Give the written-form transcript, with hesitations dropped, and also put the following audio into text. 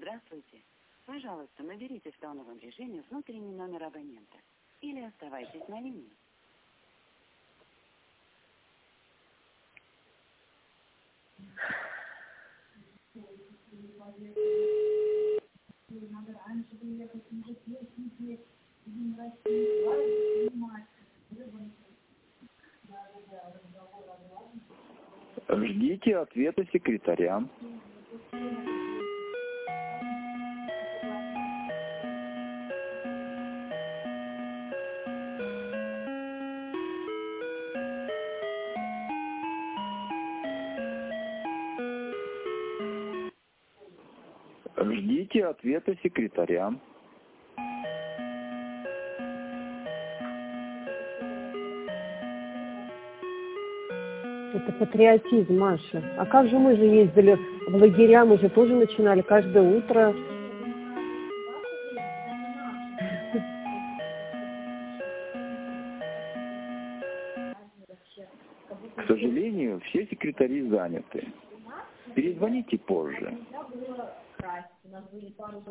Здравствуйте. Пожалуйста, наберите в тоновом режиме внутренний номер абонента. Или оставайтесь на линии. Ждите ответа секретаря. Ждите ответа секретаря. Это патриотизм, Маша. А как же мы же ездили в лагеря, мы же тоже начинали каждое утро. К сожалению, все секретари заняты. Перезвоните позже.